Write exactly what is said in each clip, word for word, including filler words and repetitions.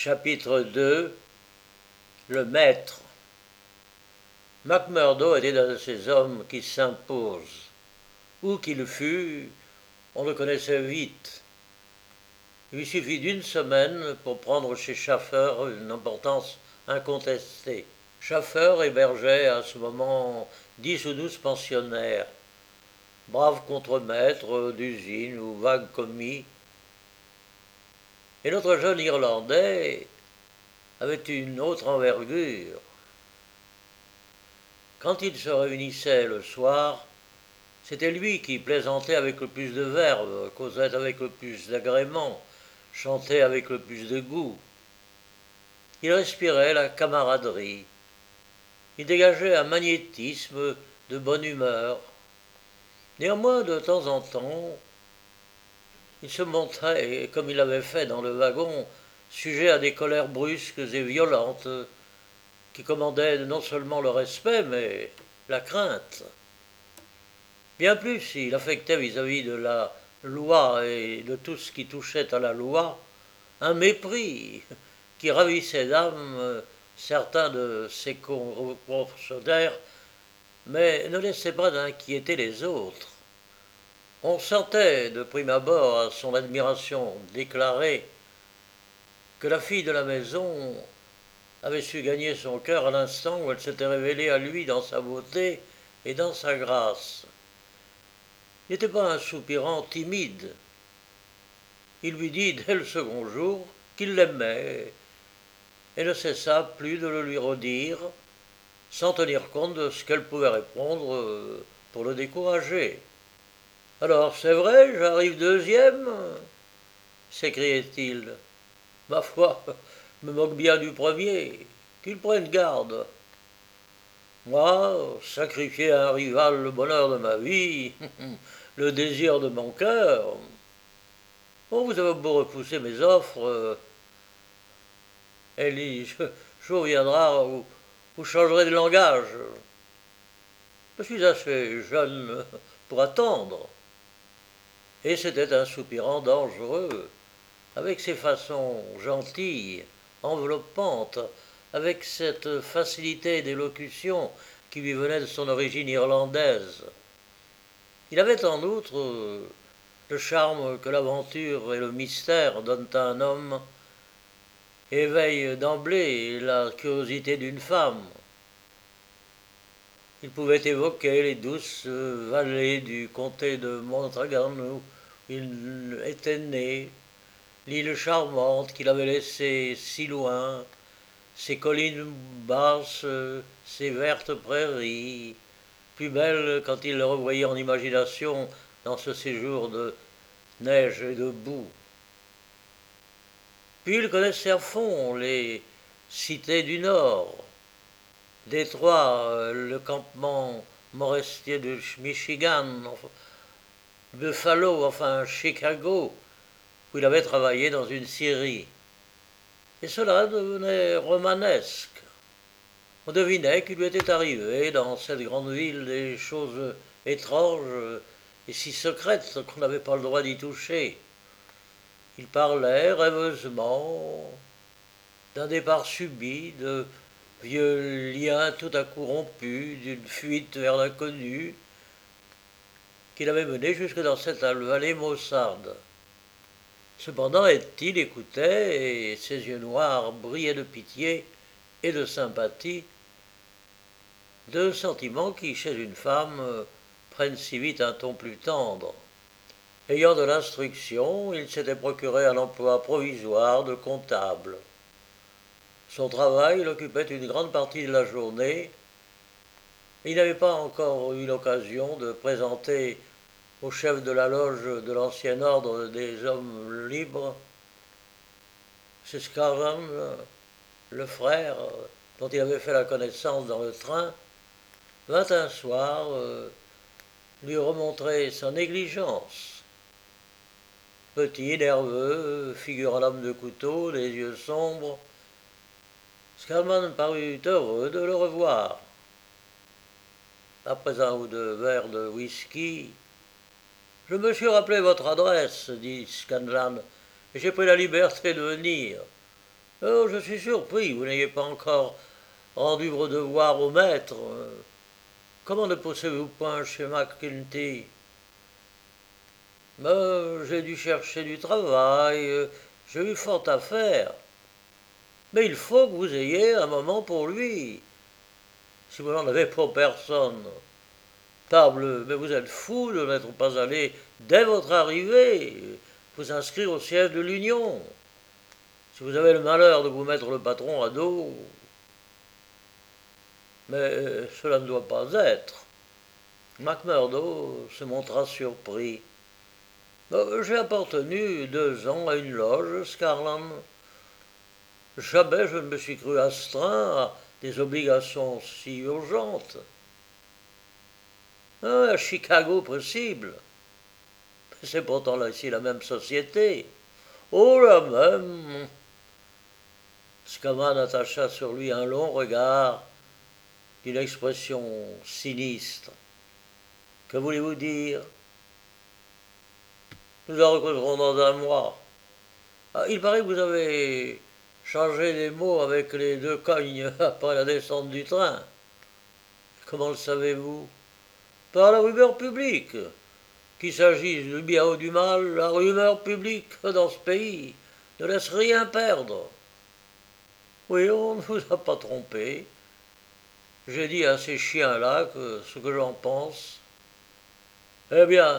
Chapitre deux. Le maître. McMurdo était un de ces hommes qui s'imposent. Où qu'il fût, on le connaissait vite. Il lui suffit d'une semaine pour prendre chez Schaffer une importance incontestée. Schaffer hébergeait à ce moment dix ou douze pensionnaires, braves contremaîtres d'usine ou vagues commis. Et notre jeune Irlandais avait une autre envergure. Quand ils se réunissaient le soir, c'était lui qui plaisantait avec le plus de verve, causait avec le plus d'agrément, chantait avec le plus de goût. Il respirait la camaraderie. Il dégageait un magnétisme de bonne humeur. Néanmoins, de temps en temps, il se montrait, comme il l'avait fait dans le wagon, sujet à des colères brusques et violentes, qui commandaient non seulement le respect, mais la crainte. Bien plus, il affectait vis-à-vis de la loi et de tout ce qui touchait à la loi un mépris qui ravissait d'âme certains de ses concessionnaires, mais ne laissait pas d'inquiéter les autres. On sentait de prime abord à son admiration déclarée que la fille de la maison avait su gagner son cœur à l'instant où elle s'était révélée à lui dans sa beauté et dans sa grâce. Il n'était pas un soupirant timide. Il lui dit dès le second jour qu'il l'aimait et ne cessa plus de le lui redire sans tenir compte de ce qu'elle pouvait répondre pour le décourager. « Alors, c'est vrai, j'arrive deuxième ?» s'écriait-il. « Ma foi, me moque bien du premier, qu'il prenne garde. Moi, sacrifier à un rival le bonheur de ma vie, le désir de mon cœur. Oh, vous avez beau repousser mes offres, Ellie, je, jour viendra où vous changerez de langage. Je suis assez jeune pour attendre. » Et c'était un soupirant dangereux, avec ses façons gentilles, enveloppantes, avec cette facilité d'élocution qui lui venait de son origine irlandaise. Il avait en outre le charme que l'aventure et le mystère donnent à un homme, et éveillent d'emblée la curiosité d'une femme. Il pouvait évoquer les douces vallées du comté de Monaghan où il était né, l'île charmante qu'il avait laissée si loin, ses collines basses, ses vertes prairies, plus belles quand il les revoyait en imagination dans ce séjour de neige et de boue. Puis il connaissait à fond les cités du Nord, Détroit, le campement forestier de Michigan, Buffalo, enfin Chicago, où il avait travaillé dans une scierie. Et cela devenait romanesque. On devinait qu'il lui était arrivé dans cette grande ville des choses étranges et si secrètes qu'on n'avait pas le droit d'y toucher. Il parlait rêveusement d'un départ subit, de vieux liens tout à coup rompus, d'une fuite vers l'inconnu, qu'il avait mené jusque dans cette vallée maussade. Cependant, il écoutait, et ses yeux noirs brillaient de pitié et de sympathie, deux sentiments qui, chez une femme, prennent si vite un ton plus tendre. Ayant de l'instruction, il s'était procuré un emploi provisoire de comptable. Son travail l'occupait une grande partie de la journée. Il n'avait pas encore eu l'occasion de présenter au chef de la loge de l'ancien ordre des hommes libres, c'est Scarron, le frère dont il avait fait la connaissance dans le train, vint un soir euh, lui remontrer sa négligence. Petit, nerveux, figure à lame de couteau, les yeux sombres, Scarman parut heureux de le revoir. Après un ou deux verres de whisky, « Je me suis rappelé votre adresse, dit Scanlan, et j'ai pris la liberté de venir. Oh, je suis surpris, vous n'ayez pas encore rendu vos devoirs au maître. Comment ne poussez-vous point chez McKinty? Ben, j'ai dû chercher du travail, j'ai eu fort à faire. Mais il faut que vous ayez un moment pour lui. Si vous n'en avez pour personne. Table, mais vous êtes fou de n'être pas allé, dès votre arrivée, vous inscrire au siège de l'Union. Si vous avez le malheur de vous mettre le patron à dos. Mais cela ne doit pas être. McMurdo se montra surpris. J'ai appartenu deux ans à une loge, Scarlan. Jamais je ne me suis cru astreint à des obligations si urgentes. Ah, à Chicago possible. C'est pourtant là ici la même société. Oh, la même. Scaman attacha sur lui un long regard d'une expression sinistre. Que voulez-vous dire? Nous en recauserons dans un mois. Ah, il paraît que vous avez changé les mots avec les deux cognes après la descente du train. Comment le savez-vous? Par la rumeur publique. Qu'il s'agisse du bien ou du mal, la rumeur publique dans ce pays ne laisse rien perdre. Oui, on ne vous a pas trompé. J'ai dit à ces chiens-là que ce que j'en pense. Eh bien,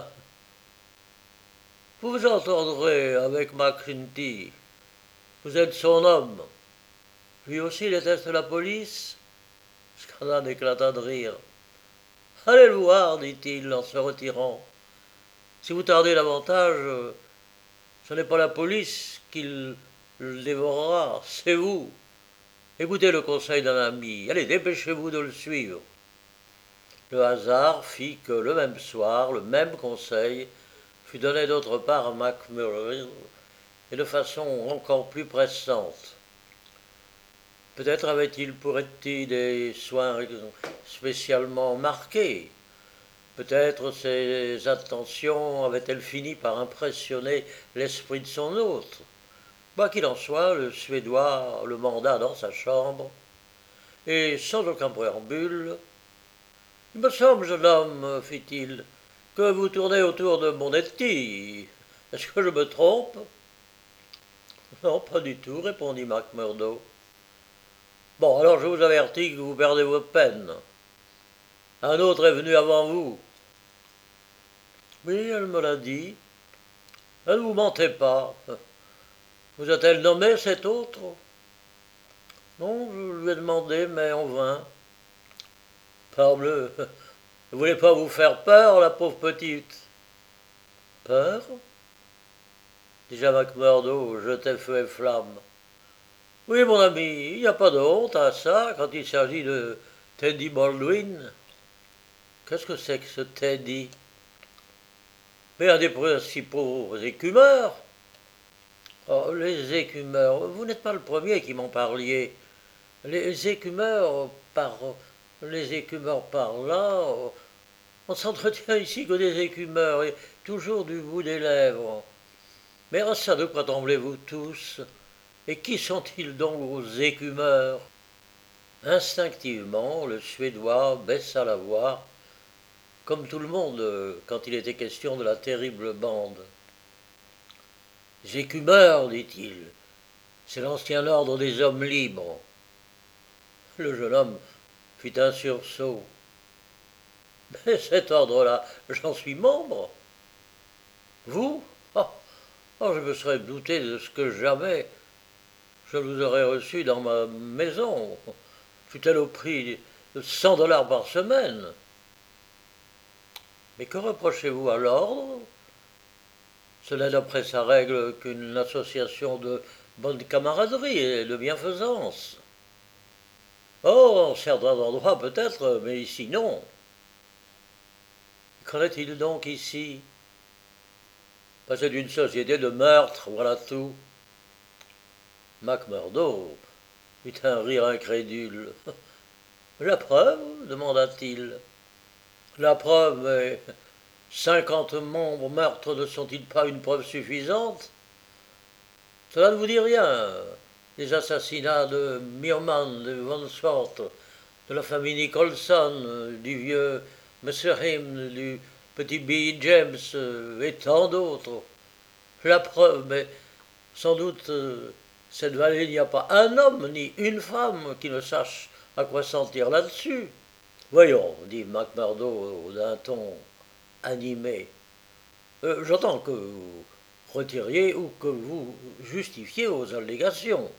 vous vous entendrez avec McKinty. Vous êtes son homme. Lui aussi déteste la police. Scanlan éclata de rire. Allez le voir, dit-il en se retirant. Si vous tardez davantage, ce n'est pas la police qui le dévorera, c'est vous. Écoutez le conseil d'un ami. Allez, dépêchez-vous de le suivre. Le hasard fit que le même soir, le même conseil fut donné d'autre part à McMurdo et de façon encore plus pressante. Peut-être avait-il pour être des soins spécialement marqués. Peut-être ses attentions avaient-elles fini par impressionner l'esprit de son hôte. Quoi qu'il en soit, le Suédois le manda dans sa chambre, et sans aucun préambule, « Il me semble, jeune homme, fit-il, que vous tournez autour de mon Etty. Est-ce que je me trompe? » Non, pas du tout, répondit McMurdo. Bon, alors je vous avertis que vous perdez votre peine. Un autre est venu avant vous. Oui, elle me l'a dit. Elle ne vous mentez pas. Vous a-t-elle nommé cet autre? Non, je lui ai demandé, mais en vain. Parbleu, ne voulez pas vous faire peur, la pauvre petite? Peur? Déjà McMurdo jetait feu et flamme. Oui, mon ami, il n'y a pas de honte à ça quand il s'agit de Teddy Baldwin. Qu'est-ce que c'est que ce Teddy? Mais un des principaux écumeurs. Oh, les écumeurs, vous n'êtes pas le premier qui m'en parliez. Les écumeurs par... Les écumeurs par là... On s'entretient ici que des écumeurs, et toujours du bout des lèvres. Mais à ça, de quoi tremblez-vous tous? Et qui sont-ils donc vos écumeurs? Instinctivement, le Suédois baissa la voix, comme tout le monde quand il était question de la terrible bande. Les écumeurs, dit-il, c'est l'ancien ordre des hommes libres. Le jeune homme fit un sursaut. Mais cet ordre-là, j'en suis membre. Vous? Oh, oh, je me serais douté de ce que jamais je vous aurais reçu dans ma maison, fût-elle au prix de cent dollars par semaine. Mais que reprochez-vous à l'ordre? Ce n'est d'après sa règle qu'une association de bonne camaraderie et de bienfaisance. Oh, en certains endroits peut-être, mais ici non. Qu'en est-il donc ici? C'est une société de meurtre, voilà tout. McMurdo eut un rire incrédule. La preuve? Demanda-t-il. La preuve, mais cinquante membres meurtres ne sont-ils pas une preuve suffisante? Cela ne vous dit rien. les assassinats de Miermann, de Von Swart, de la famille Nicholson, du vieux Messerheim, du petit Billy James et tant d'autres. La preuve, mais sans doute, cette vallée, il n'y a pas un homme ni une femme qui ne sache à quoi s'en tire là-dessus. Voyons, dit McMurdo d'un ton animé. Euh, J'entends que vous retiriez ou que vous justifiez vos allégations.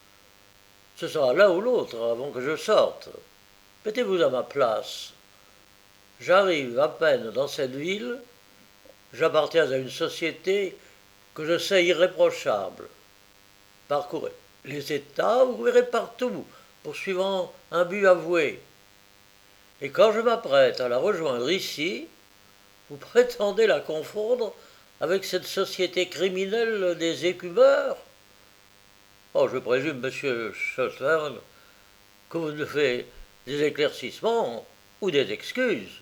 Ce sera l'un ou l'autre avant que je sorte. Mettez-vous à ma place. J'arrive à peine dans cette ville, j'appartiens à une société que je sais irréprochable. Parcourez les États, vous verrez partout, poursuivant un but avoué. Et quand je m'apprête à la rejoindre ici, vous prétendez la confondre avec cette société criminelle des écumeurs? Oh, je présume, monsieur Schottern, que vous devez des éclaircissements ou des excuses.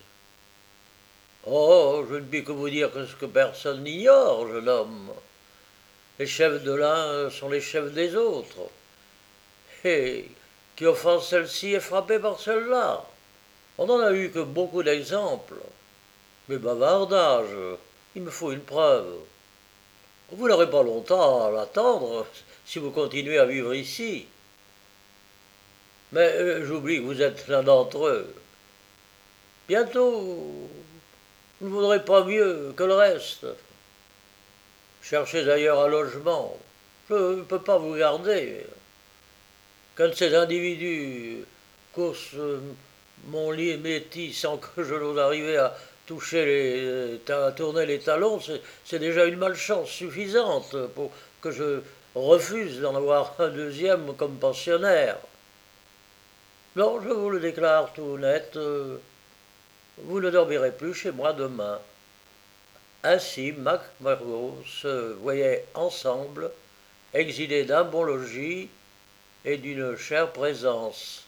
Oh, je ne puis que vous dire que ce que personne n'ignore, jeune homme. Les chefs de l'un sont les chefs des autres. Et qui offense celle-ci est frappé par celle-là. On n'en a eu que beaucoup d'exemples. Mais bavardage, il me faut une preuve. Vous n'aurez pas longtemps à l'attendre si vous continuez à vivre ici. Mais euh, j'oublie que vous êtes l'un d'entre eux. Bientôt, vous ne vaudrez pas mieux que le reste. Cherchez ailleurs un logement. Je ne peux pas vous garder. Qu'un de ces individus couche mon lit métis sans que je n'ose arriver à toucher les, à tourner les talons, c'est déjà une malchance suffisante pour que je refuse d'en avoir un deuxième comme pensionnaire. Non, je vous le déclare tout net, vous ne dormirez plus chez moi demain. Ainsi, McMurdo se voyaient ensemble, exilés d'un bon logis et d'une chère présence.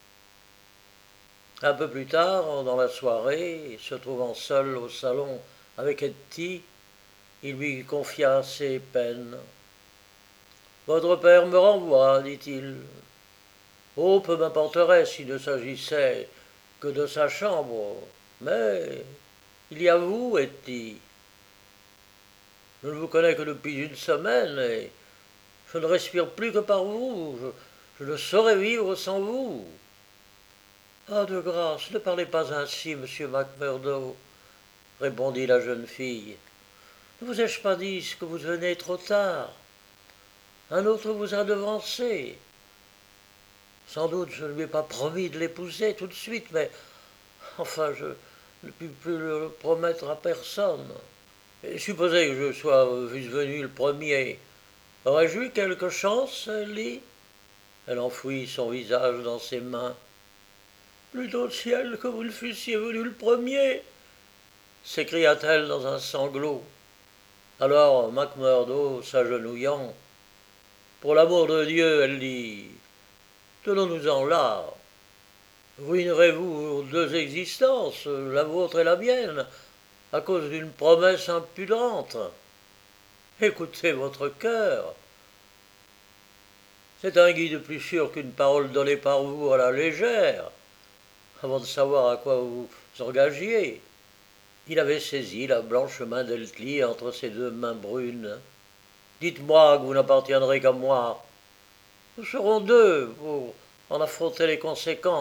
Un peu plus tard, dans la soirée, se trouvant seul au salon avec Hetty, il lui confia ses peines. « Votre père me renvoie, dit-il. Oh, peu m'importerait s'il ne s'agissait que de sa chambre, mais il y a vous, Hetty. Je ne vous connais que depuis une semaine et je ne respire plus que par vous. Je, je ne saurais vivre sans vous. » Ah, de grâce, ne parlez pas ainsi, monsieur McMurdo, répondit la jeune fille. Ne vous ai-je pas dit que vous venez trop tard? Un autre vous a devancé. Sans doute je ne lui ai pas promis de l'épouser tout de suite, mais enfin je ne puis plus le promettre à personne. Et supposez que je sois venu le premier. Aurais-je eu quelque chance, Ellie? Elle enfouit son visage dans ses mains. Plutôt ciel que vous ne fussiez venu le premier, s'écria-t-elle dans un sanglot. Alors McMurdo, s'agenouillant, pour l'amour de Dieu, elle dit, tenons-nous-en là. Ruinerez-vous deux existences, la vôtre et la mienne, à cause d'une promesse impudente? Écoutez votre cœur. C'est un guide plus sûr qu'une parole donnée par vous à la légère. Avant de savoir à quoi vous vous engagiez, il avait saisi la blanche main d'Eltli entre ses deux mains brunes. « Dites-moi que vous n'appartiendrez qu'à moi. Nous serons deux pour en affronter les conséquences. »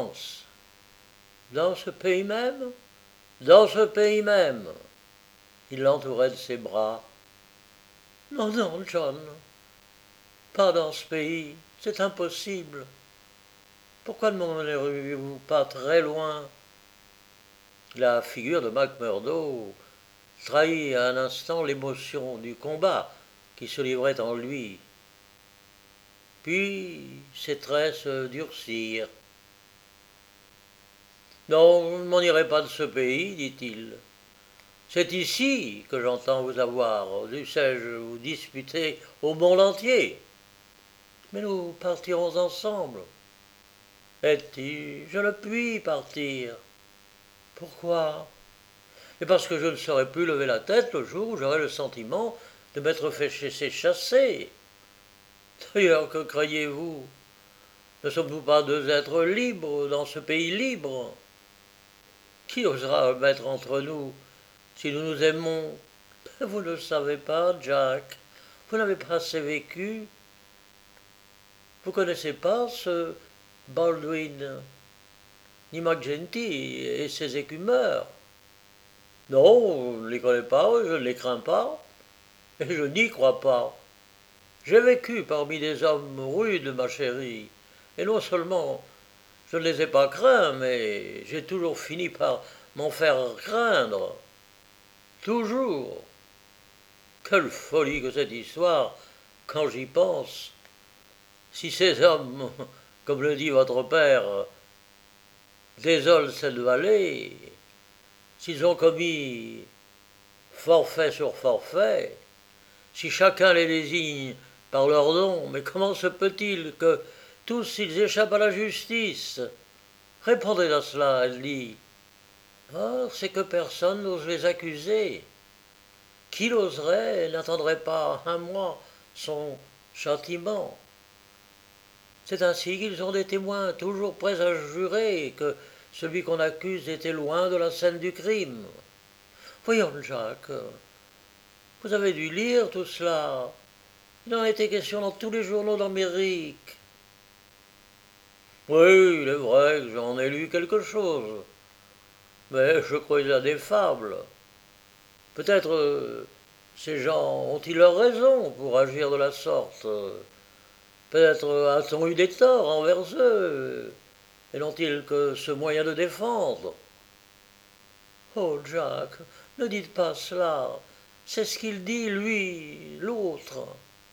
Dans ce pays même? Dans ce pays même. Il l'entourait de ses bras. « Non, non, John, pas dans ce pays, c'est impossible. Pourquoi ne m'emmènerez-vous pas très loin ?» La figure de McMurdo trahit à un instant l'émotion du combat qui se livrait en lui. Puis ses traits se durcirent. « Non, je ne m'en irai pas de ce pays, dit-il. C'est ici que j'entends vous avoir, dussé-je vous disputer au monde entier. Mais nous partirons ensemble. » Hetty, je ne puis partir. Pourquoi? Et parce que je ne saurais plus lever la tête le jour où j'aurai le sentiment de m'être fait chasser. D'ailleurs, que croyez-vous? Ne sommes-nous pas deux êtres libres dans ce pays libre? Qui osera mettre entre nous si nous nous aimons? Vous ne le savez pas, Jack. Vous n'avez pas assez vécu. Vous connaissez pas ce Baldwin, ni McGinty et ses écumeurs? Non, je ne les connais pas, je ne les crains pas, et je n'y crois pas. J'ai vécu parmi des hommes rudes, ma chérie, et non seulement je ne les ai pas craints, mais j'ai toujours fini par m'en faire craindre. Toujours. Quelle folie que cette histoire, quand j'y pense. Si ces hommes, comme le dit votre père, désolent cette vallée, s'ils ont commis forfait sur forfait, si chacun les désigne par leur nom, mais comment se peut-il que tous ils échappent à la justice? Répondez à cela, Ellie. Oh, c'est que personne n'ose les accuser. Qui l'oserait n'attendrait pas un mois son châtiment. C'est ainsi qu'ils ont des témoins toujours prêts à jurer que celui qu'on accuse était loin de la scène du crime. Voyons, Jacques, vous avez dû lire tout cela. Il en a été question dans tous les journaux d'Amérique. Oui, il est vrai que j'en ai lu quelque chose, mais je croyais à des fables. Peut-être euh, ces gens ont-ils leur raison pour agir de la sorte. Peut-être a-t-on eu des torts envers eux, et n'ont-ils que ce moyen de défendre? Oh, Jack, ne dites pas cela. C'est ce qu'il dit, lui, l'autre.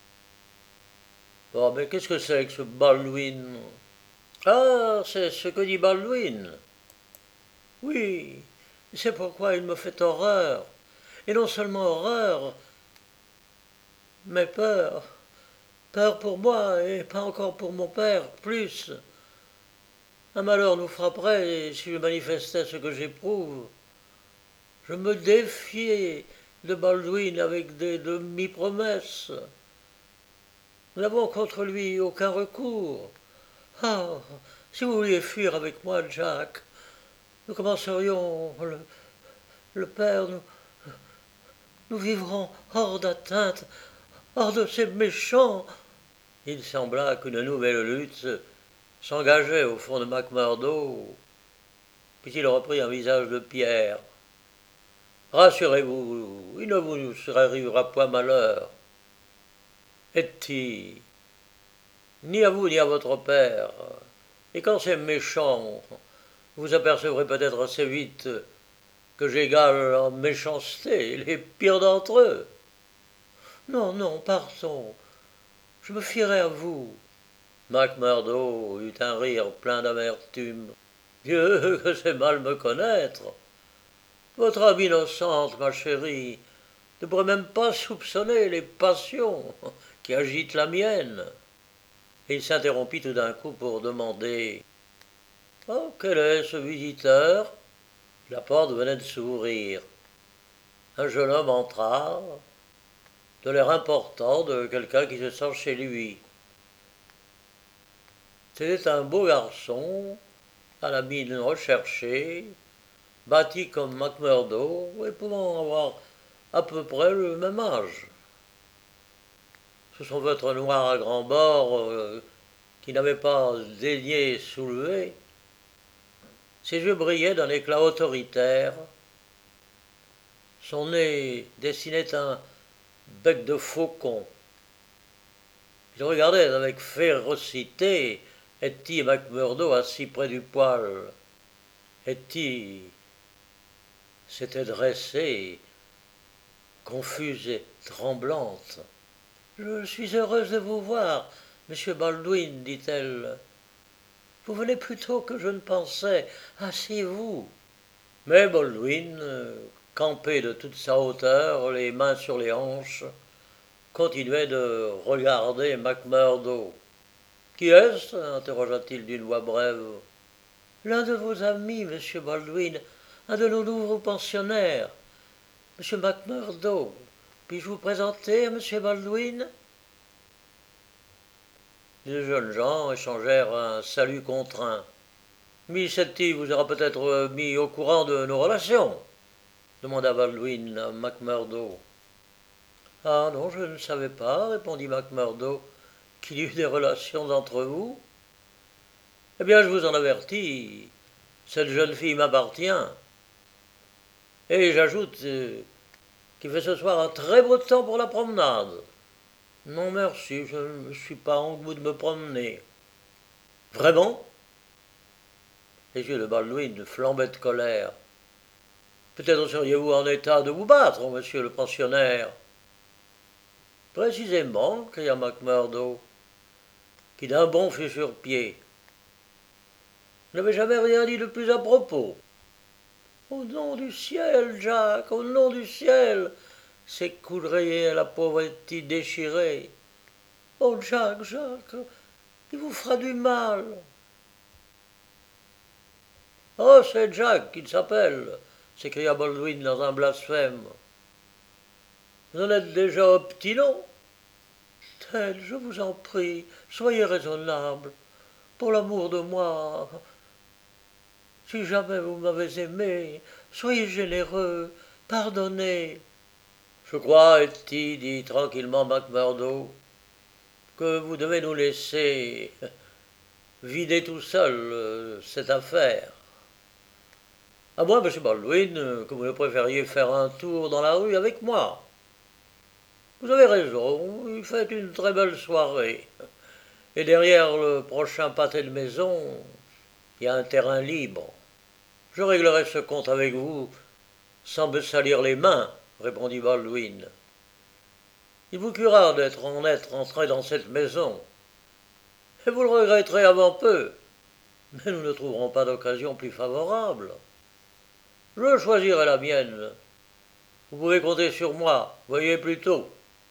Oh, mais qu'est-ce que c'est que ce Baldwin? Ah, c'est ce que dit Baldwin. Oui, c'est pourquoi il me fait horreur. Et non seulement horreur, mais peur. Peur pour moi, et pas encore pour mon père, plus. Un malheur nous frapperait si je manifestais ce que j'éprouve. Je me défiais de Baldwin avec des demi-promesses. Nous n'avons contre lui aucun recours. Ah, si vous vouliez fuir avec moi, Jack, nous commencerions le, le père, nous, nous vivrons hors d'atteinte, hors de ces méchants. Il sembla qu'une nouvelle lutte s'engageait au fond de McMurdo, puis il reprit un visage de pierre. Rassurez-vous, il ne vous arrivera point malheur. Etty, ni à vous ni à votre père. Et quand c'est méchant, vous apercevrez peut-être assez vite que j'égale en méchanceté les pires d'entre eux. Non, non, partons. Je me fierai à vous. McMurdo eut un rire plein d'amertume. Dieu, que c'est mal me connaître. Votre âme innocente, ma chérie, ne pourrait même pas soupçonner les passions qui agitent la mienne. Et il s'interrompit tout d'un coup pour demander « Oh, quel est ce visiteur ?» La porte venait de s'ouvrir. Un jeune homme entra, de l'air important de quelqu'un qui se sent chez lui. C'était un beau garçon, à la mine recherchée, bâti comme McMurdo, et pouvant avoir à peu près le même âge. Sous son vêtre noir à grands bords, euh, qui n'avait pas daigné soulever, ses yeux brillaient d'un éclat autoritaire, son nez dessinait un bec de faucon. Il regardait avec férocité Etty et McMurdo assis près du poêle. Etty s'était dressée, confuse et tremblante. « Je suis heureuse de vous voir, monsieur Baldwin, dit-elle. Vous venez plus tôt que je ne pensais. Asseyez-vous. » Mais Baldwin, campé de toute sa hauteur, les mains sur les hanches, continuait de regarder McMurdo. « Qui est-ce » interrogea-t-il d'une voix brève. « L'un de vos amis, monsieur Baldwin, un de nos nouveaux pensionnaires, monsieur McMurdo. Puis-je vous présenter à monsieur Baldwin ?» Les jeunes gens échangèrent un salut contraint. Miss Etty vous aura peut-être mis au courant de nos relations demanda Baldwin à McMurdo. Ah non, je ne savais pas, répondit McMurdo, qu'il y eut des relations entre vous. Eh bien, je vous en avertis, cette jeune fille m'appartient. Et j'ajoute euh, qu'il fait ce soir un très beau temps pour la promenade. Non merci, je ne suis pas en goût de me promener. Vraiment? Les yeux de Baldwin flambaient de colère. Peut-être seriez-vous en état de vous battre, monsieur le pensionnaire. Précisément, cria McMurdo, qui d'un bond fut sur pied. Vous n'avez jamais rien dit de plus à propos. Au nom du ciel, Jack, au nom du ciel, s'écoulerait la pauvre Etty déchirée. Oh, Jack, Jack, il vous fera du mal. Oh, c'est Jack qu'il s'appelle, s'écria Baldwin dans un blasphème. Vous en êtes déjà au petit nom? Ted, je vous en prie, soyez raisonnable. Pour l'amour de moi, si jamais vous m'avez aimé, soyez généreux, pardonnez. Je crois, Etty, dit tranquillement McMurdo, que vous devez nous laisser vider tout seul euh, cette affaire. À moins, monsieur Baldwin, que vous ne préfériez faire un tour dans la rue avec moi. Vous avez raison, il fait une très belle soirée. Et derrière le prochain pâté de maison, il y a un terrain libre. Je réglerai ce compte avec vous sans me salir les mains, répondit Baldwin. Il vous cuira d'être en être entré dans cette maison, et vous le regretterez avant peu, mais nous ne trouverons pas d'occasion plus favorable. Je choisirai la mienne. Vous pouvez compter sur moi, voyez plutôt.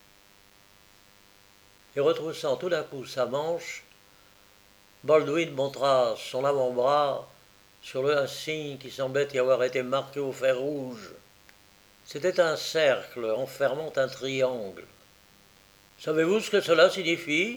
Et retroussant tout d'un coup sa manche, Baldwin montra son avant-bras sur le signe qui semblait y avoir été marqué au fer rouge. C'était un cercle enfermant un triangle. Savez-vous ce que cela signifie?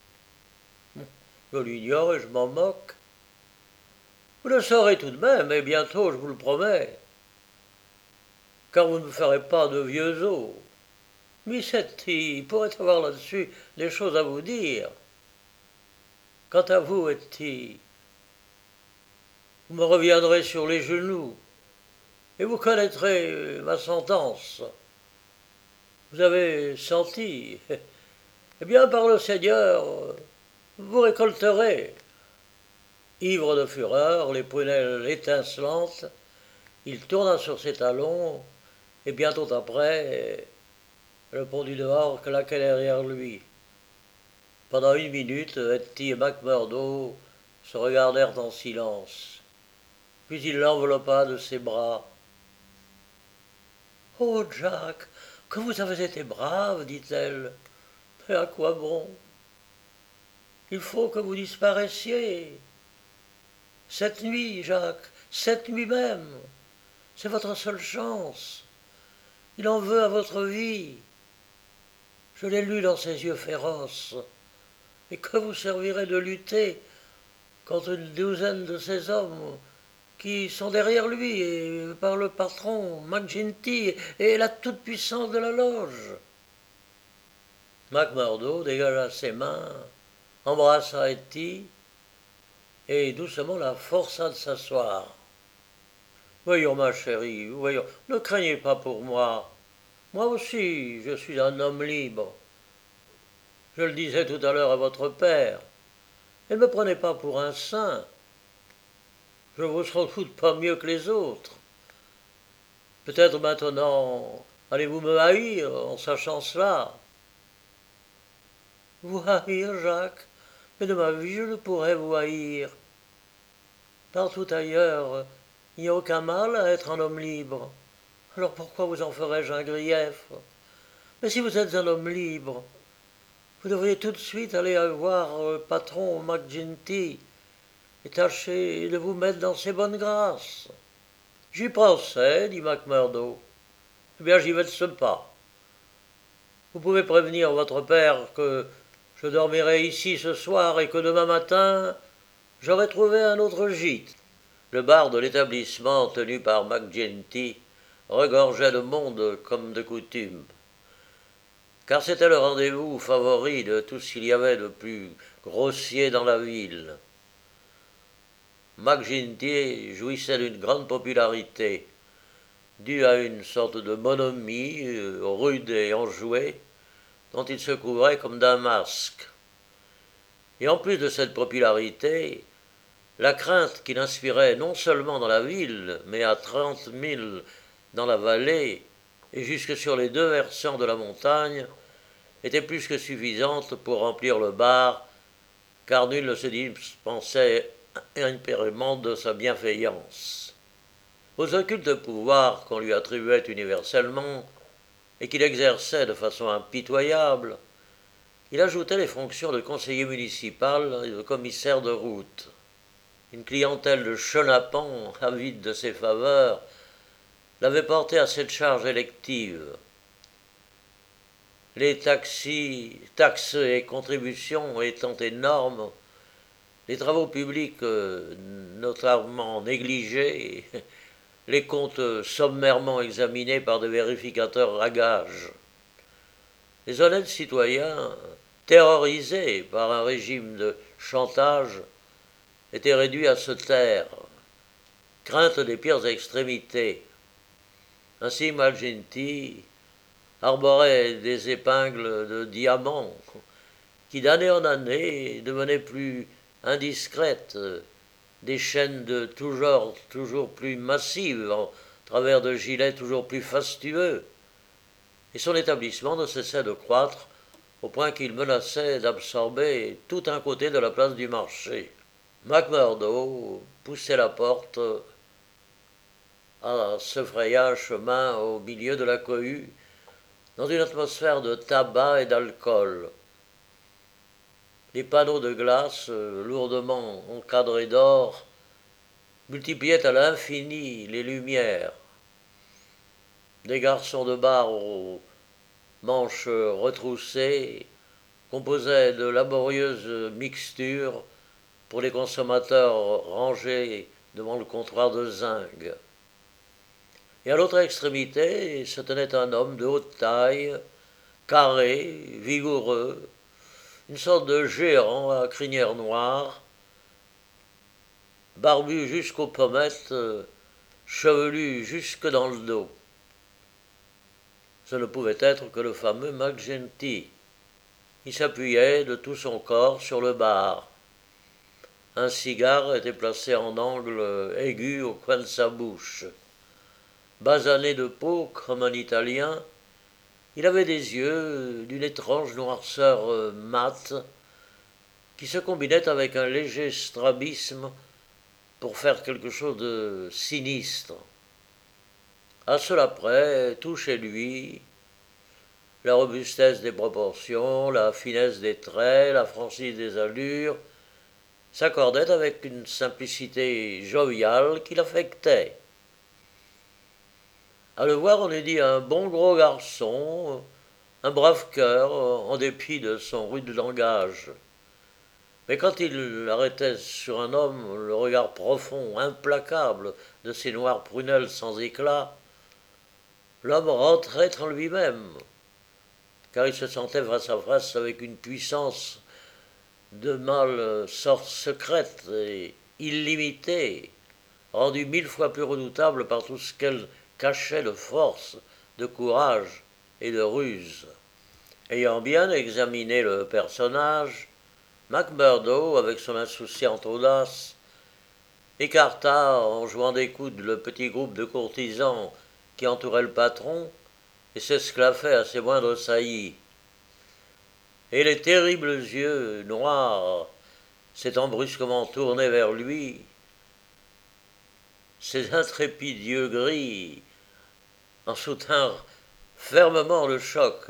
Je l'ignore et je m'en moque. Vous le saurez tout de même, et bientôt, je vous le promets, car vous ne me ferez pas de vieux os. Miss Etty pourrait avoir là-dessus des choses à vous dire. Quant à vous, Etty, vous me reviendrez sur les genoux, et vous connaîtrez ma sentence. Vous avez senti, eh bien, par le Seigneur, vous récolterez. Ivre de fureur, les prunelles étincelantes, il tourna sur ses talons, et bientôt après, le pont du dehors claquait derrière lui. Pendant une minute, Etty et McMurdo se regardèrent en silence. Puis il l'enveloppa de ses bras. « Oh, Jack, que vous avez été brave, dit-elle. Mais à quoi bon? Il faut que vous disparaissiez. Cette nuit, Jacques, cette nuit même, c'est votre seule chance. Il en veut à votre vie. Je l'ai lu dans ses yeux féroces. Et que vous servirait de lutter contre une douzaine de ces hommes qui sont derrière lui et par le patron McGinty et la toute-puissance de la loge? McMurdo dégagea ses mains, embrassa Etty et doucement la força de s'asseoir. « Voyons, ma chérie, voyons, ne craignez pas pour moi. Moi aussi, je suis un homme libre. Je le disais tout à l'heure à votre père. Et ne me prenez pas pour un saint. Je vous sans doute pas mieux que les autres. Peut-être maintenant allez-vous me haïr en sachant cela. » « Vous haïr, Jacques? Mais de ma vie je ne pourrais vous haïr. Partout ailleurs, il n'y a aucun mal à être un homme libre. Alors pourquoi vous en ferais-je un grief? Mais si vous êtes un homme libre, vous devriez tout de suite aller voir le patron McGinty et tâcher de vous mettre dans ses bonnes grâces. »« J'y pensais, dit McMurdo. Eh bien, j'y vais de ce pas. Vous pouvez prévenir votre père que Je dormirai ici ce soir et que demain matin, j'aurai trouvé un autre gîte. Le bar de l'établissement tenu par McGinty regorgeait de monde comme de coutume, car c'était le rendez-vous favori de tout ce qu'il y avait de plus grossier dans la ville. McGinty jouissait d'une grande popularité, due à une sorte de bonhomie rude et enjouée, dont il se couvrait comme d'un masque. Et en plus de cette popularité, la crainte qu'il inspirait non seulement dans la ville, mais à trente milles dans la vallée et jusque sur les deux versants de la montagne, était plus que suffisante pour remplir le bar, car nul ne se dispensait impérément de sa bienveillance. Aux occultes pouvoirs qu'on lui attribuait universellement, et qu'il exerçait de façon impitoyable, il ajoutait les fonctions de conseiller municipal et de commissaire de route. Une clientèle de chenapans, avide de ses faveurs, l'avait porté à cette charge élective. Les taxis, taxes et contributions étant énormes, les travaux publics notamment négligés, les comptes sommairement examinés par des vérificateurs à gages. Les honnêtes citoyens, terrorisés par un régime de chantage, étaient réduits à se taire, crainte des pires extrémités. Ainsi McGinty arborait des épingles de diamants qui d'année en année devenaient plus indiscrètes, des chaînes de tout genre toujours plus massives en travers de gilets toujours plus fastueux, et son établissement ne cessait de croître au point qu'il menaçait d'absorber tout un côté de la place du marché. McMurdo poussait la porte à se frayer un chemin au milieu de la cohue dans une atmosphère de tabac et d'alcool. Les panneaux de glace, lourdement encadrés d'or, multipliaient à l'infini les lumières. Des garçons de bar aux manches retroussées composaient de laborieuses mixtures pour les consommateurs rangés devant le comptoir de zinc. Et à l'autre extrémité se tenait un homme de haute taille, carré, vigoureux, une sorte de géant à crinière noire, barbu jusqu'aux pommettes, chevelu jusque dans le dos. Ce ne pouvait être que le fameux McGinty. Il s'appuyait de tout son corps sur le bar. Un cigare était placé en angle aigu au coin de sa bouche. Basané de peau comme un Italien, il avait des yeux d'une étrange noirceur mate qui se combinait avec un léger strabisme pour faire quelque chose de sinistre. À cela près, tout chez lui, la robustesse des proportions, la finesse des traits, la franchise des allures, s'accordaient avec une simplicité joviale qui l'affectait. À le voir, on eût dit un bon gros garçon, un brave cœur, en dépit de son rude langage. Mais quand il arrêtait sur un homme le regard profond, implacable de ses noires prunelles sans éclat, l'homme rentrait en lui-même, car il se sentait face à face avec une puissance de mâle sorte secrète et illimitée, rendue mille fois plus redoutable par tout ce qu'elle cachait de force, de courage et de ruse. Ayant bien examiné le personnage, McMurdo, avec son insouciante audace, écarta en jouant des coudes le petit groupe de courtisans qui entourait le patron et s'esclaffait à ses moindres saillies. Et les terribles yeux noirs s'étant brusquement tournés vers lui, ces intrépides yeux gris en soutinrent fermement le choc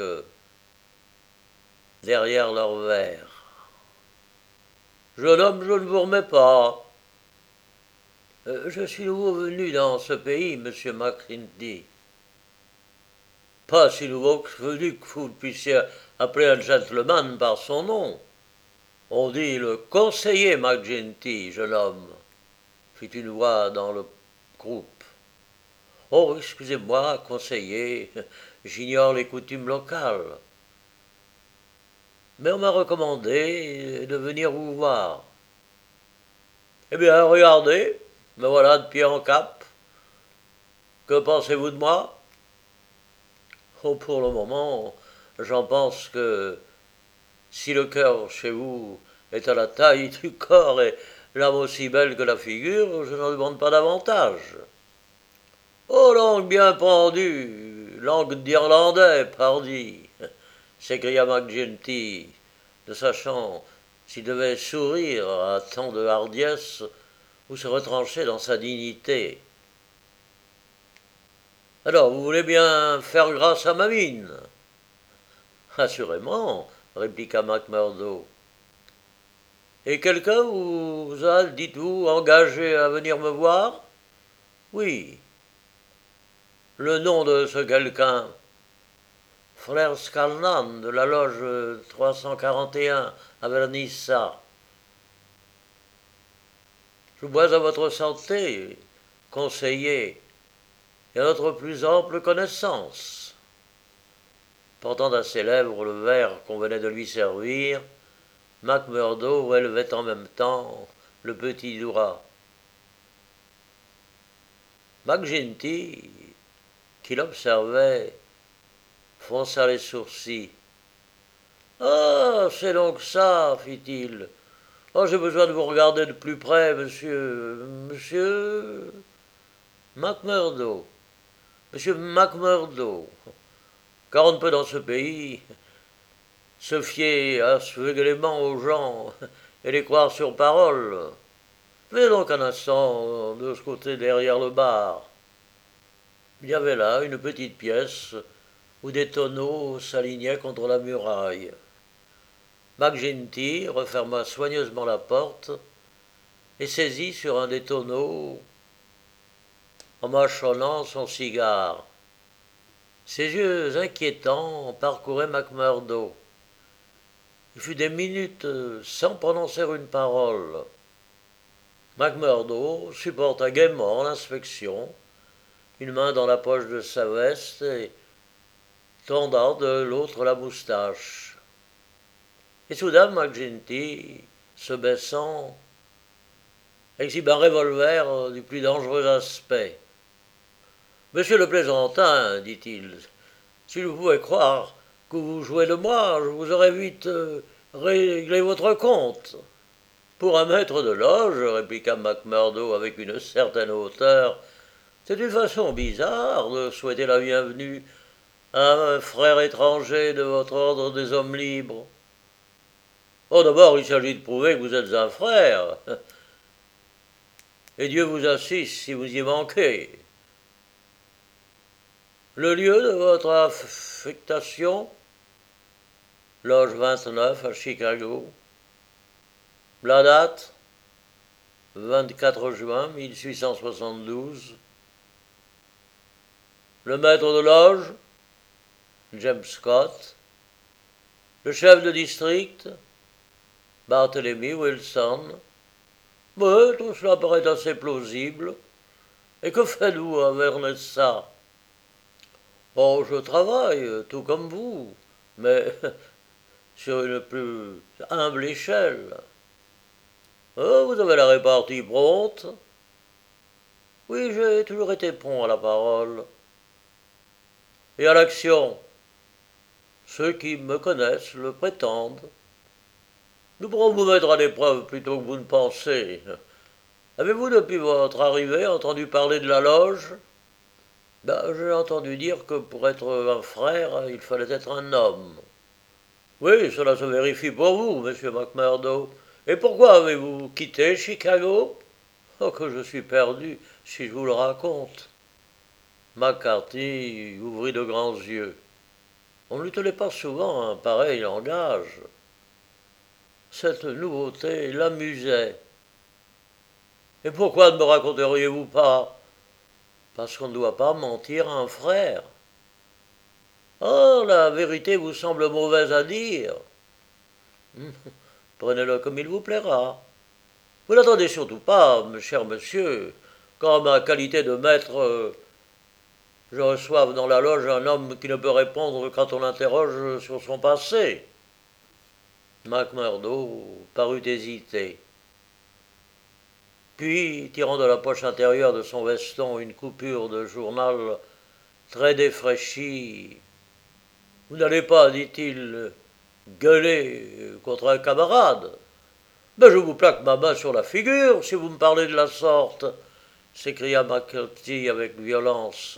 derrière leurs verres. « Jeune homme, je ne vous remets pas. Euh, je suis nouveau venu dans ce pays, monsieur McGinty. Pas si nouveau que venu que vous puissiez Appelez un gentleman par son nom. On dit le conseiller McGinty, jeune homme, fit une voix dans le groupe. Oh, excusez-moi, conseiller, j'ignore les coutumes locales. Mais on m'a recommandé de venir vous voir. Eh bien, regardez, me voilà de pied en cap. Que pensez-vous de moi? Oh, pour le moment, j'en pense que si le cœur chez vous est à la taille du corps et l'âme aussi belle que la figure, je n'en demande pas davantage. Oh, langue bien pendue, langue d'Irlandais, pardi, s'écria McGinty, ne sachant s'il devait sourire à tant de hardiesse ou se retrancher dans sa dignité. Alors, vous voulez bien faire grâce à ma mine? Assurément, répliqua McMurdo. Et quelqu'un vous a, dites-vous, engagé à venir me voir? Oui. Le nom de ce quelqu'un? Frère Scalnan, de la loge trois cent quarante et un, à Vernissa. Je bois à votre santé, conseiller, et à notre plus ample connaissance. Portant à ses lèvres le verre qu'on venait de lui servir, McMurdo relevait en même temps le petit Doura. McGinty, qui l'observait, fronça les sourcils. Ah, c'est donc ça, fit-il. Oh, j'ai besoin de vous regarder de plus près, monsieur. Monsieur. McMurdo. Monsieur McMurdo. Car on ne peut dans ce pays se fier aveuglément aux gens et les croire sur parole. Venez donc un instant de ce côté derrière le bar. Il y avait là une petite pièce où des tonneaux s'alignaient contre la muraille. McGinty referma soigneusement la porte et saisit sur un des tonneaux en mâchonnant son cigare. Ses yeux inquiétants parcouraient McMurdo. Il fut des minutes sans prononcer une parole. McMurdo supporta gaiement l'inspection, une main dans la poche de sa veste et tendant de l'autre la moustache. Et soudain McGinty, se baissant, exhiba un revolver du plus dangereux aspect. Monsieur le plaisantin, dit-il, si vous pouvez croire que vous jouez de moi, je vous aurais vite euh, réglé votre compte. Pour un maître de loge, répliqua McMurdo avec une certaine hauteur, c'est une façon bizarre de souhaiter la bienvenue à un frère étranger de votre ordre des hommes libres. Oh, d'abord, il s'agit de prouver que vous êtes un frère. Et Dieu vous assiste si vous y manquez. Le lieu de votre affectation? Loge vingt-neuf à Chicago. La date? vingt-quatre juin mille huit cent soixante-douze. Le maître de loge? James Scott. Le chef de district? Barthélemy Wilson. Oui, tout cela paraît assez plausible. Et que faites-vous à Vernessa? Oh, je travaille, tout comme vous, mais sur une plus humble échelle. Oh, vous avez la répartie prompte? Oui, j'ai toujours été prompt à la parole. Et à l'action? Ceux qui me connaissent le prétendent. Nous pourrons vous mettre à l'épreuve plutôt que vous ne pensez. Avez-vous, depuis votre arrivée, entendu parler de la loge? Ben, j'ai entendu dire que pour être un frère, il fallait être un homme. Oui, cela se vérifie pour vous, monsieur McMurdo. Et pourquoi avez-vous quitté Chicago? Oh, que je suis perdu si je vous le raconte. McCarthy ouvrit de grands yeux. On ne lui tenait pas souvent un pareil langage. Cette nouveauté l'amusait. Et pourquoi ne me raconteriez-vous pas? Parce qu'on ne doit pas mentir à un frère. Oh, la vérité vous semble mauvaise à dire. Prenez-le comme il vous plaira. Vous n'attendez surtout pas, mon cher monsieur, qu'en ma qualité de maître, euh, je reçoive dans la loge un homme qui ne peut répondre quand on l'interroge sur son passé. Macmurdo parut hésiter. Puis, tirant de la poche intérieure de son veston une coupure de journal très défraîchie, « Vous n'allez pas, dit-il, gueuler contre un camarade. Ben, je vous plaque ma main sur la figure si vous me parlez de la sorte, s'écria McNulty avec violence.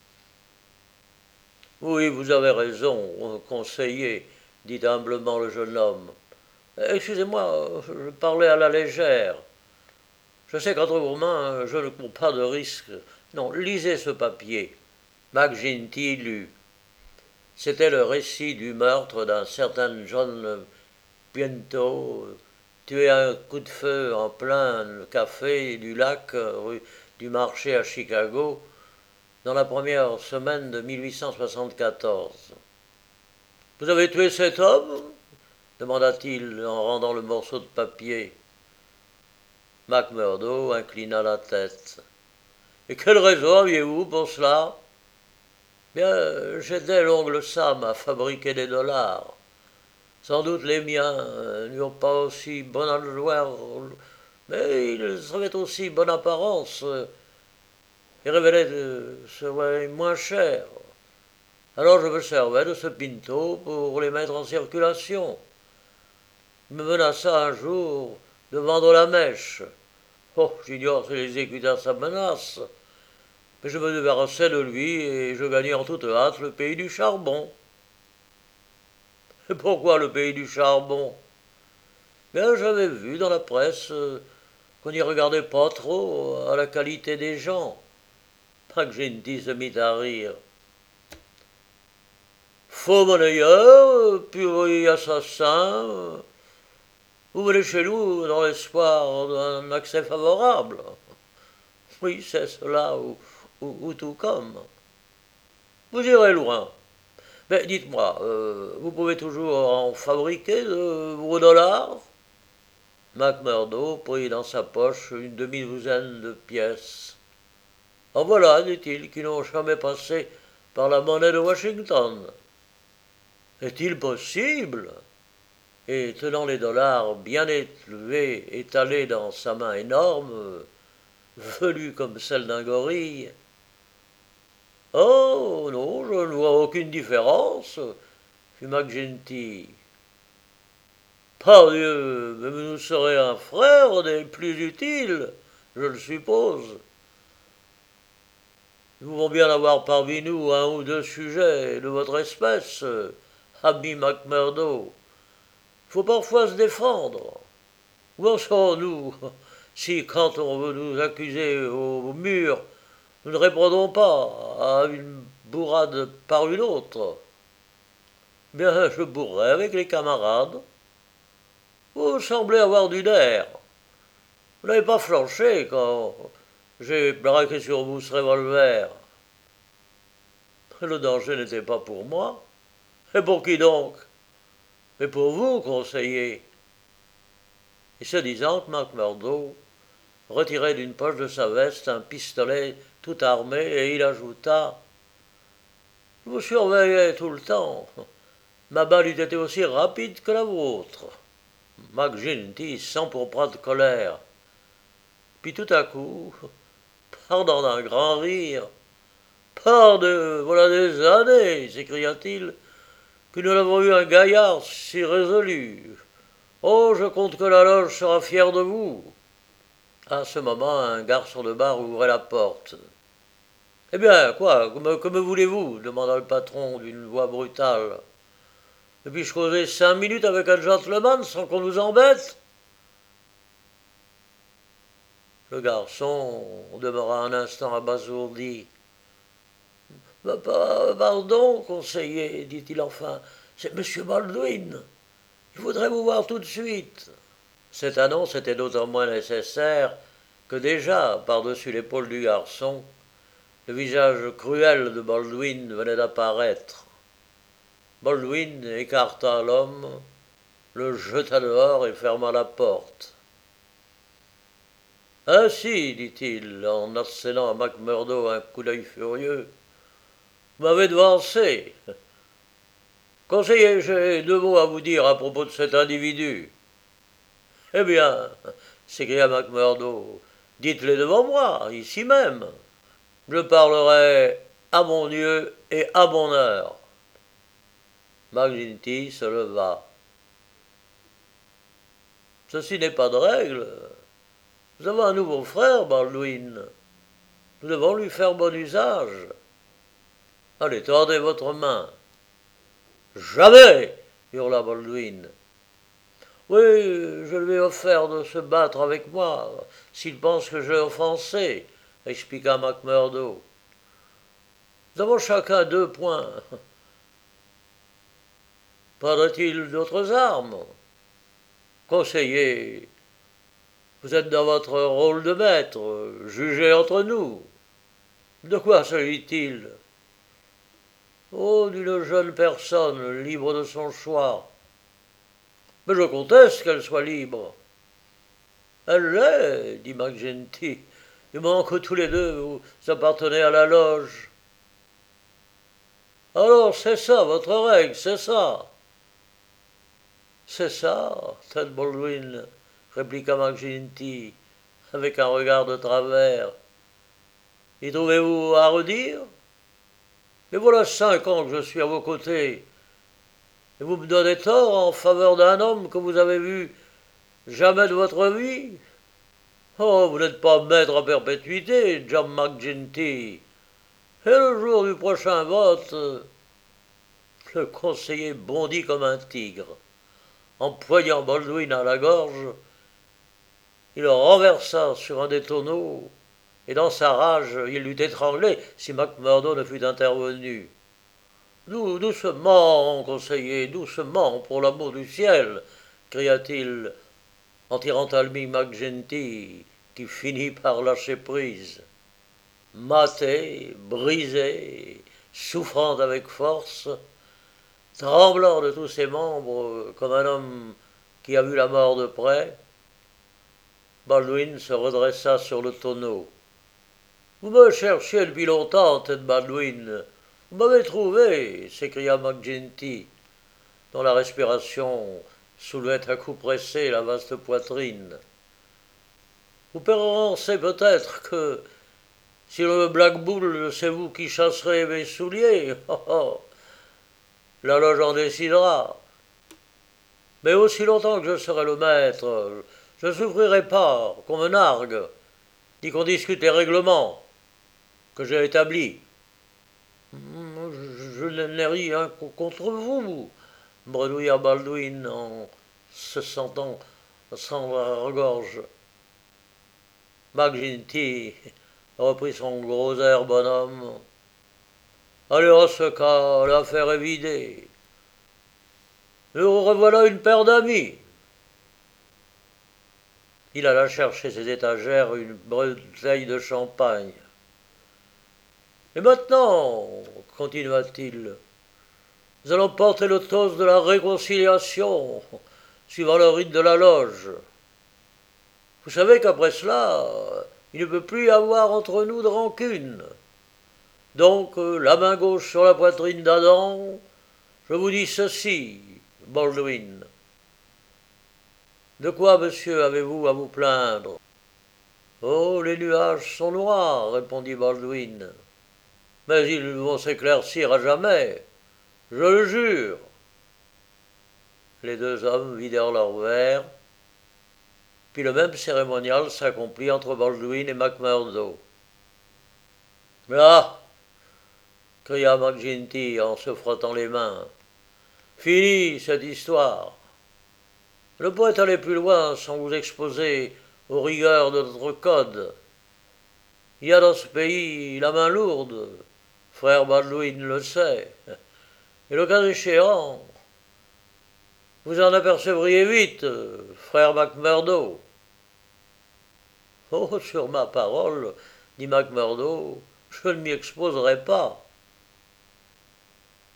Oui, vous avez raison, conseiller, dit humblement le jeune homme. Excusez-moi, je parlais à la légère. Je sais qu'entre vos mains, je ne cours pas de risque. Non, lisez ce papier. McGinty lut. C'était le récit du meurtre d'un certain John Piento, tué à un coup de feu en plein café du lac, rue du Marché à Chicago, dans la première semaine de mille huit cent soixante-quatorze. « Vous avez tué cet homme » demanda-t-il en rendant le morceau de papier. Macmurdo inclina la tête. « Et quelle raison aviez-vous pour cela ?»« Bien, j'aidais l'oncle Sam à fabriquer des dollars. Sans doute les miens n'eurent pas aussi bonne alloueur, mais ils avaient aussi bonne apparence et révélaient de seraient moins chers. Alors je me servais de ce pinto pour les mettre en circulation. Il me menaça un jour de vendre la mèche. Oh, j'ignore s'il exécuta sa menace, mais je me débarrassai de lui et je gagnai en toute hâte le pays du charbon. Et pourquoi le pays du charbon? Bien, j'avais vu dans la presse euh, qu'on n'y regardait pas trop à la qualité des gens. McGinty se mit à rire. Faux monnayeur, puis assassin, vous venez chez nous dans l'espoir d'un accès favorable. Oui, c'est cela, ou, ou, ou tout comme. Vous irez loin. Mais dites-moi, euh, vous pouvez toujours en fabriquer de vos dollars? Macmurdo prit dans sa poche une demi-douzaine de pièces. En voilà, dit-il, qui n'ont jamais passé par la monnaie de Washington. Est-il possible? Et tenant les dollars bien élevés, étalés dans sa main énorme, velue comme celle d'un gorille. Oh non, je ne vois aucune différence, fit McGinty. Pardieu, mais vous nous serez un frère des plus utiles, je le suppose. Nous pouvons bien avoir parmi nous un ou deux sujets de votre espèce, ami Macmurdo. Il faut parfois se défendre. Où en serons-nous si, quand on veut nous accuser au mur, nous ne répondons pas à une bourrade par une autre? Bien, je bourrai avec les camarades. Vous semblez avoir du nerf. Vous n'avez pas flanché quand j'ai braqué sur vous ce revolver. Le danger n'était pas pour moi. Et pour qui donc? Mais pour vous, conseiller. Et ce disant, Macmurdo retirait d'une poche de sa veste un pistolet tout armé et il ajouta: « Je vous surveillais tout le temps. Ma balle eût été aussi rapide que la vôtre. » McGinty s'empourpra de colère. Puis tout à coup, pardant d'un grand rire, « Pardieu, voilà des années, s'écria-t-il, que nous n'avons eu un gaillard si résolu. Oh, je compte que la loge sera fière de vous. » À ce moment, un garçon de bar ouvrait la porte. « Eh bien, quoi, que me, que me voulez-vous » demanda le patron d'une voix brutale. « Et puis je causais cinq minutes avec un gentleman sans qu'on nous embête ?» Le garçon demeura un instant abasourdi. « Pardon, conseiller, dit-il enfin, c'est monsieur Baldwin. Il voudrait vous voir tout de suite. » Cette annonce était d'autant moins nécessaire que déjà, par-dessus l'épaule du garçon, le visage cruel de Baldwin venait d'apparaître. Baldwin écarta l'homme, le jeta dehors et ferma la porte. « Ainsi, dit-il, en assénant à McMurdo un coup d'œil furieux, vous m'avez devancé. Conseiller, j'ai deux mots à vous dire à propos de cet individu. » « Eh bien, s'écria McMurdo, dites-les devant moi, ici même. Je parlerai à mon lieu et à mon heure. » McGinty se leva. « Ceci n'est pas de règle. Nous avons un nouveau frère, Baldwin. Nous devons lui faire bon usage. Allez, tendez votre main. »« Jamais !» hurla Baldwin. « Oui, je lui ai offert de se battre avec moi, s'il pense que je l'ai offensé, » expliqua McMurdo. « Nous avons chacun deux points. Prendrait-il d'autres armes ? Conseiller, vous êtes dans votre rôle de maître, jugez entre nous. De quoi s'agit-il ? Oh, d'une jeune personne, libre de son choix. Mais je conteste qu'elle soit libre. Elle l'est, dit McGinty, du moment que tous les deux vous appartenez à la loge. Alors c'est ça, votre règle, c'est ça. C'est ça, Ted Baldwin, répliqua McGinty, avec un regard de travers. Y trouvez-vous à redire ? Mais voilà cinq ans que je suis à vos côtés, et vous me donnez tort en faveur d'un homme que vous avez vu jamais de votre vie ? Oh, vous n'êtes pas maître à perpétuité, John McGinty. Et le jour du prochain vote, le conseiller bondit comme un tigre. Empoignant Baldwin à la gorge, il le renversa sur un des tonneaux, et dans sa rage, il l'eût étranglé si McMurdo ne fût intervenu. « Doucement, conseiller, doucement, pour l'amour du ciel !» cria-t-il, en tirant à lui McGinty, qui finit par lâcher prise. Maté, brisé, souffrant avec force, tremblant de tous ses membres comme un homme qui a vu la mort de près, Baldwin se redressa sur le tonneau. « Vous me cherchiez depuis longtemps, Ted Baldwin. Vous m'avez trouvé, s'écria McGinty, dont la respiration soulevait à coups pressés la vaste poitrine. Vous pensez peut-être que si le Black Bull, c'est vous qui chasserez mes souliers, oh oh, la loge en décidera. Mais aussi longtemps que je serai le maître, je ne souffrirai pas qu'on me nargue, ni qu'on discute les règlements que j'ai établis. Je n'ai rien contre vous, bredouilla Baldwin en se sentant sans la regorge. McGinty reprit son gros air bonhomme. Allez, en ce cas, l'affaire est vidée. Nous revoilà une paire d'amis. Il alla chercher ses étagères une bouteille de champagne. Et maintenant, continua-t-il, nous allons porter le toast de la réconciliation, suivant le rite de la loge. Vous savez qu'après cela, il ne peut plus y avoir entre nous de rancune. Donc, la main gauche sur la poitrine d'Adam, je vous dis ceci, Baldwin. De quoi, monsieur, avez-vous à vous plaindre ? Oh, les nuages sont noirs, répondit Baldwin. Mais ils vont s'éclaircir à jamais, je le jure. Les deux hommes vidèrent leurs verres, puis le même cérémonial s'accomplit entre Baldwin et McMurdo. « Ah !» cria McGinty en se frottant les mains. « Fini cette histoire. Je ne pourrais aller plus loin sans vous exposer aux rigueurs de notre code. Il y a dans ce pays la main lourde, frère Baldwin le sait, et le cas échéant, vous en apercevriez vite, frère McMurdo. »« Oh, sur ma parole, dit McMurdo, je ne m'y exposerai pas. »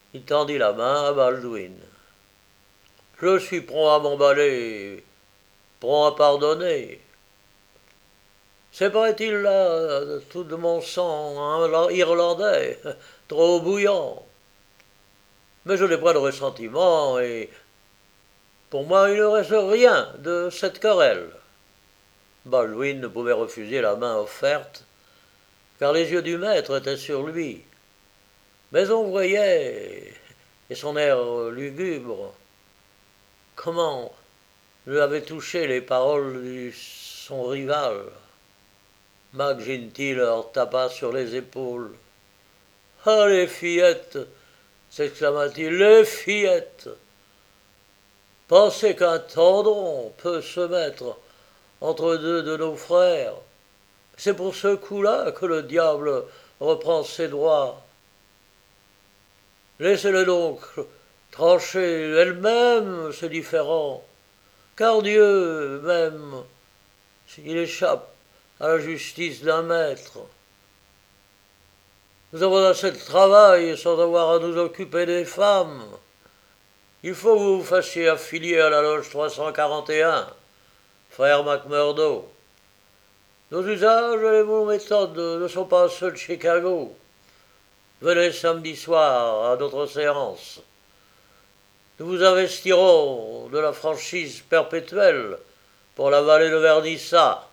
Il tendit la main à Baldwin. Je suis prompt à m'emballer, prompt à pardonner. C'est, paraît-il, là tout de mon sang hein, irlandais, trop bouillant. Mais je n'ai pas de ressentiment et pour moi il ne reste rien de cette querelle. Baldwin ne pouvait refuser la main offerte, car les yeux du maître étaient sur lui. Mais on voyait, et son air lugubre, comment lui avaient touché les paroles de son rival. McGinty leur tapa sur les épaules. « Ah, les fillettes !» s'exclama-t-il, « les fillettes ! Pensez qu'un tendron peut se mettre entre deux de nos frères. C'est pour ce coup-là que le diable reprend ses droits. Laissez-le donc trancher elle-même ce différend, car Dieu même, s'il échappe à la justice d'un maître. Nous avons assez de travail sans avoir à nous occuper des femmes. Il faut que vous vous fassiez affilier à la loge trois cent quarante et un, frère McMurdo. Nos usages et nos méthodes ne sont pas ceux de Chicago. Venez samedi soir à notre séance. Nous vous investirons de la franchise perpétuelle pour la vallée de Vernissa.